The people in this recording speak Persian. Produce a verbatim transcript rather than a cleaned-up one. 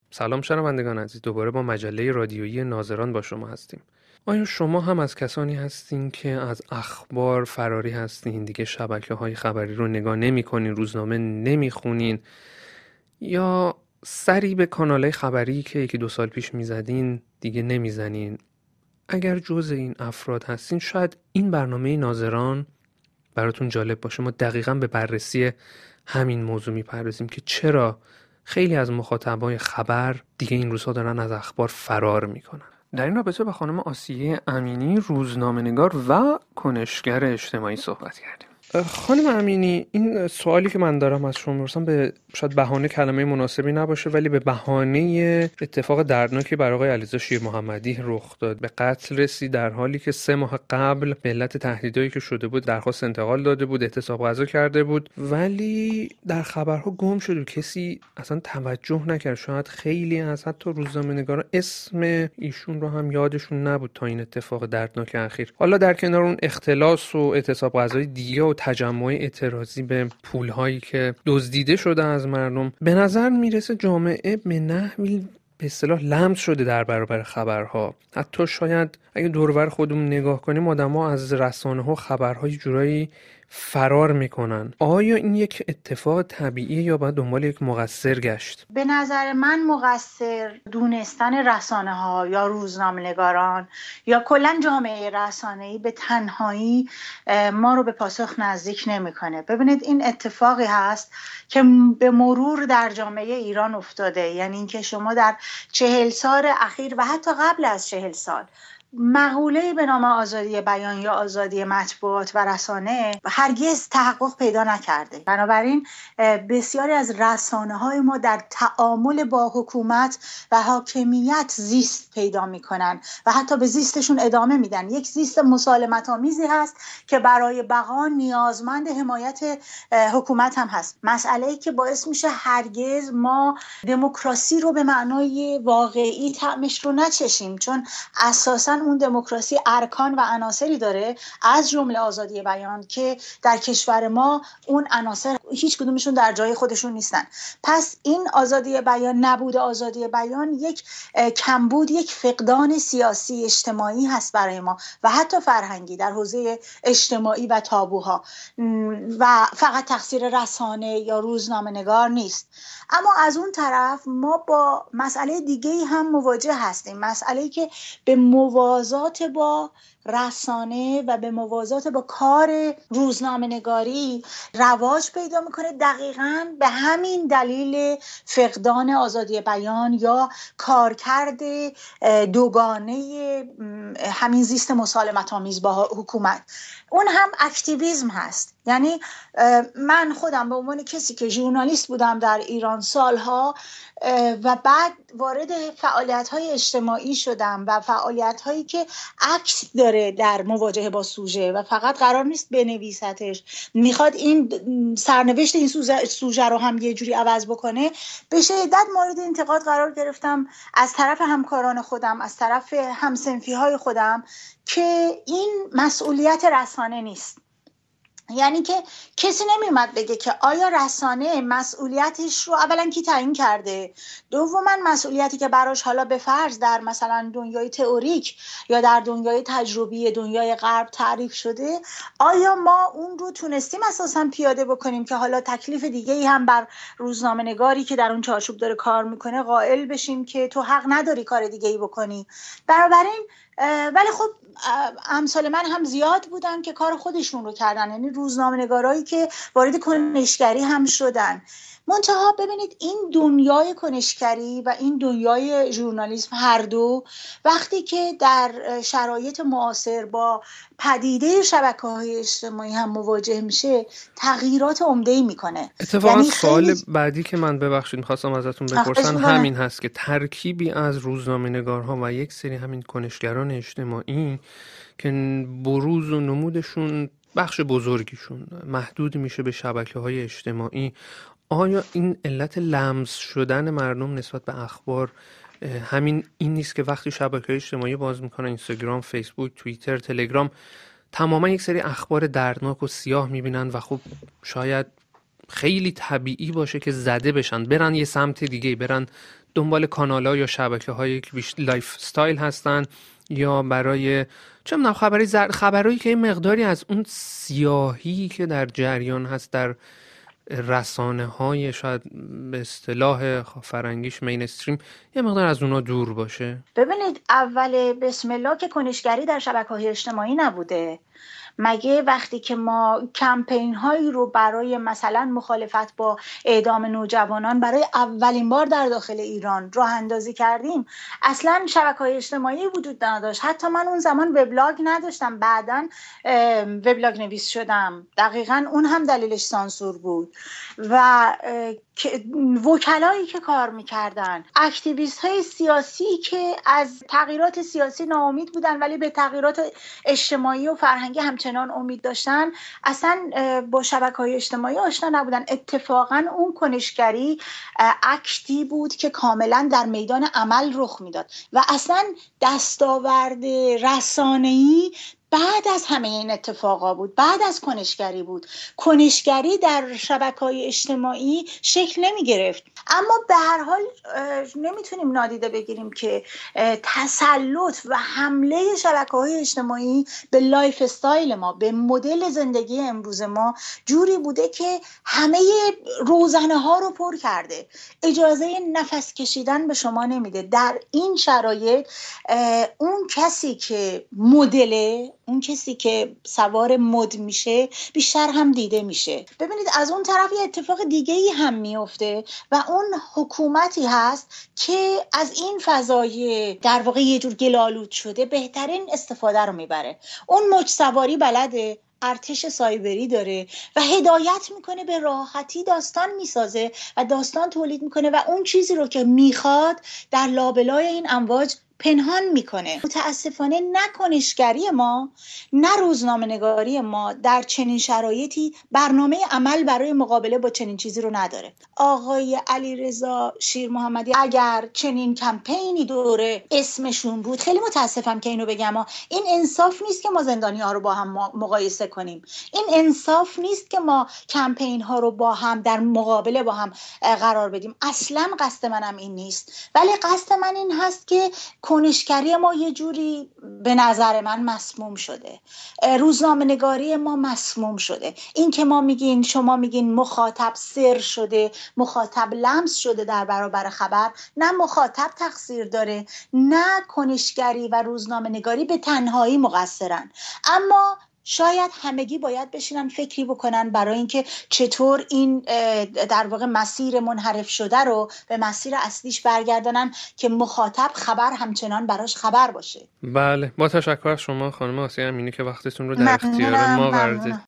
سلام شنوندگان عزیز، دوباره با مجله رادیویی ناظران با شما هستیم. آیا شما هم از کسانی هستین که از اخبار فراری هستین، دیگه شبکه‌های خبری رو نگاه نمی‌کنین، روزنامه نمی‌خونین، یا سری به کانال‌های خبری که یکی دو سال پیش می‌زدین دیگه نمی‌زنین؟ اگر جزء این افراد هستین، شاید این برنامه ناظران براتون جالب باشه. ما دقیقاً به بررسی همین موضوع می‌پردازیم که چرا خیلی از مخاطبای خبر دیگه این روزها دارن از اخبار فرار میکنن. در این رابطه با خانم آسیه امینی، روزنامه‌نگار و کنشگر اجتماعی صحبت کردیم. خانم امینی، این سوالی که من دارم از شما می‌پرسم به شاید بهانه کلمه مناسبی نباشه، ولی به بهانه اتفاق دردناکی برای آقای علیرضا شیرمحمدی رخ داد. به قتل رسید در حالی که سه ماه قبل به علت تهدیدایی که شده بود درخواست انتقال داده بود، اعتصاب غذا کرده بود، ولی در خبرها گم شد و کسی اصلا توجه نکرد. شاید خیلی از حتی روزنامه‌نگارا اسم ایشون رو هم یادشون نبود تا این اتفاق دردناک اخیر. حالا در کنار اون اختلاس و اعتصاب غذای دیگه و تجمع اعتراضی به پول‌هایی که دزدیده شده از مردم، به نظر میرسه جامعه به نحوی به اصطلاح لمس شده در برابر خبرها. حتی شاید اگه دور و بر خودمون نگاه کنیم، آدم‌ها از رسانه‌ها خبرهای جورایی فرار میکنن. آیا این یک اتفاق طبیعیه یا باید دنبال یک مقصر گشت؟ به نظر من مقصر دونستن رسانه ها یا روزنامه‌نگاران یا کلا جامعه رسانه‌ای به تنهایی ما رو به پاسخ نزدیک نمیکنه. ببینید این اتفاقی هست که به مرور در جامعه ایران افتاده، یعنی اینکه شما در چهل سال اخیر و حتی قبل از چهل سال مقوله‌ای به نام آزادی بیان یا آزادی مطبوعات و رسانه هرگز تحقق پیدا نکرده. بنابراین بسیاری از رسانه‌های ما در تعامل با حکومت و حاکمیت زیست پیدا می‌کنن و حتی به زیستشون ادامه میدن. یک زیست مسالمت‌آمیزی هست که برای بقا نیازمند حمایت حکومت هم هست. مسئله‌ای که باعث میشه هرگز ما دموکراسی رو به معنای واقعی طعمش رو نچشیم، چون اساساً اون دموکراسی ارکان و عناصری داره از جمله آزادی بیان که در کشور ما اون عناصر هیچ کدومشون در جای خودشون نیستن. پس این آزادی بیان، نبود آزادی بیان یک کمبود، یک فقدان سیاسی اجتماعی هست برای ما و حتی فرهنگی در حوزه اجتماعی و تابوها و فقط تقصیر رسانه یا روزنامه نگار نیست. اما از اون طرف ما با مسئله دیگه‌ای هم مواجه هستیم، مسئله‌ای که به موازات با رسانه و به موازات با کار روزنامه نگاری رواج پیدا میکنه، دقیقاً به همین دلیل فقدان آزادی بیان یا کارکرد دوگانه همین زیست مسالمت آمیز با حکومت. اون هم اکتیویسم هست. یعنی من خودم به عنوان کسی که ژورنالیست بودم در ایران سالها و بعد وارد فعالیت‌های اجتماعی شدم و فعالیت‌هایی که عکس داره در مواجهه با سوژه و فقط قرار نیست بنویستش، میخواد این سرنوشت این سوژه رو هم یه جوری عوض بکنه، به شدت مورد انتقاد قرار گرفتم از طرف همکاران خودم، از طرف همسنفی‌های خودم که این مسئولیت رسانه نیست. یعنی که کسی نمیومد بگه که آیا رسانه مسئولیتش رو اولا کی تعیین کرده، دوما مسئولیتی که براش حالا به فرض در مثلا دنیای تئوریک یا در دنیای تجربی دنیای غرب تعریف شده، آیا ما اون رو تونستیم اساسا پیاده بکنیم که حالا تکلیف دیگه‌ای هم بر روزنامه نگاری که در اون چارچوب داره کار میکنه قائل بشیم که تو حق نداری کار دیگه‌ای بکنی. بنابراین ولی خب امثال من هم زیاد بودن که کار خودشون رو کردن، یعنی روزنامه‌نگارایی که وارد کنشگری هم شدن. منتها ببینید این دنیای کنشگری و این دنیای ژورنالیسم هر دو وقتی که در شرایط معاصر با پدیده شبکه‌های اجتماعی هم مواجه میشه تغییرات عمده‌ای میکنه. اتفاقا یعنی سوال خیلی... بعدی که من ببخشید می‌خواستم ازتون بپرسم همین هست که ترکیبی از روزنامه‌نگارها و یک سری همین کنشگران اجتماعی که بروز و نمودشون بخش بزرگیشون محدود میشه به شبکه‌های اجتماعی، آیا این علت لمس شدن مردم نسبت به اخبار همین این نیست که وقتی شبکه‌های اجتماعی باز میکنن، اینستاگرام، فیسبوک، توییتر، تلگرام، تماما یک سری اخبار دردناک و سیاه میبینن و خب شاید خیلی طبیعی باشه که زده بشن، برن یه سمت دیگه، برن دنبال کانال‌ها یا شبکه‌های که بیش لایف استایل هستن، یا برای چه می‌دونم خبری زر... خبرایی که این مقداری از اون سیاهی که در جریان هست در رسانه‌های شاید به اصطلاح فرنگیش مینستریم، یه مقدار از اونا دور باشه؟ ببینید، اول بسم الله که کنشگری در شبکه‌های اجتماعی نبوده. مگه وقتی که ما کمپین هایی رو برای مثلا مخالفت با اعدام نوجوانان برای اولین بار در داخل ایران راه اندازی کردیم، اصلا شبکه‌های اجتماعی وجود نداشت. حتی من اون زمان وبلاگ نداشتم، بعداً وبلاگ نویس شدم. دقیقاً اون هم دلیلش سانسور بود. و وکلایی که کار میکردن، اکتیویست های سیاسی که از تغییرات سیاسی ناامید بودن ولی به تغییرات اجتماعی و فرهنگی همچنان امید داشتن، اصلا با شبکه‌های اجتماعی آشنا نبودن. اتفاقا اون کنشگری اکتی بود که کاملا در میدان عمل رخ میداد و اصلا دستاورد رسانه‌ای بعد از همه این اتفاقا بود، بعد از کنشگری بود. کنشگری در شبکه‌های اجتماعی شکل نمی گرفت. اما به هر حال نمیتونیم نادیده بگیریم که تسلط و حمله شبکه‌های اجتماعی به لایف استایل ما، به مدل زندگی امروز ما جوری بوده که همه روزنه ها رو پر کرده، اجازه نفس کشیدن به شما نمیده. در این شرایط اون کسی که مدله، اون کسی که سوار مد میشه بیشتر هم دیده میشه. ببینید از اون طرف یه اتفاق دیگه ای هم میفته و اون حکومتی هست که از این فضای در واقع یه جور گلالود شده بهترین استفاده رو میبره. اون موج سواری بلده، ارتش سایبری داره و هدایت میکنه، به راحتی داستان میسازه و داستان تولید میکنه و اون چیزی رو که میخواد در لابلای این امواج پنهان میکنه. متاسفانه نه کنشگری ما نه روزنامه‌نگاری ما در چنین شرایطی برنامه عمل برای مقابله با چنین چیزی رو نداره. آقای علیرضا شیرمحمدی اگر چنین کمپینی دوره اسمشون بود، خیلی متاسفم که اینو بگم، ها این انصاف نیست که ما زندانی ها رو با هم مقایسه کنیم. این انصاف نیست که ما کمپین ها رو با هم در مقابله با هم قرار بدیم. اصلا قصد منم این نیست، ولی قصد من این هست که کنشگری ما یه جوری به نظر من مسموم شده، روزنامه نگاری ما مسموم شده. این که ما میگین، شما میگین مخاطب سر شده، مخاطب لمس شده در برابر خبر، نه مخاطب تقصیر داره نه کنشگری و روزنامه نگاری به تنهایی مقصرن. اما شاید همگی باید بشینن فکری بکنن برای اینکه چطور این در واقع مسیر منحرف شده رو به مسیر اصلیش برگردانن که مخاطب خبر همچنان براش خبر باشه. بله، با تشکر از شما خانم آسیه امینی که وقتتون رو در اختیار ما ورزید.